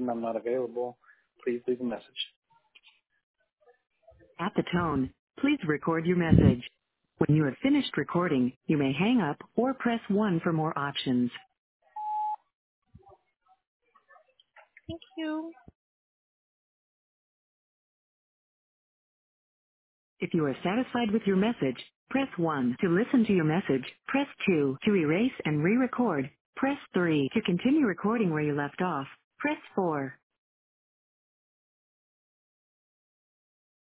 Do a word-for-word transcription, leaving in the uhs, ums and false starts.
and I'm not available. Please leave a message. At the tone, please record your message. When you have finished recording, you may hang up or press one for more options. Thank you. If you are satisfied with your message, press one. To listen to your message, press two. To erase and re-record, press three. To continue recording where you left off, press four.